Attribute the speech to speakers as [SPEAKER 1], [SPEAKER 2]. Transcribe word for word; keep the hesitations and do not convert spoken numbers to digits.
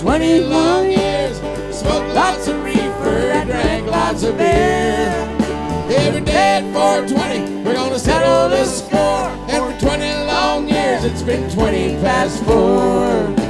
[SPEAKER 1] twenty long years. Smoked lots of reefer, drank lots of beer. Every day at four twenty, we're gonna settle the score. And for twenty long years, it's been twenty past four.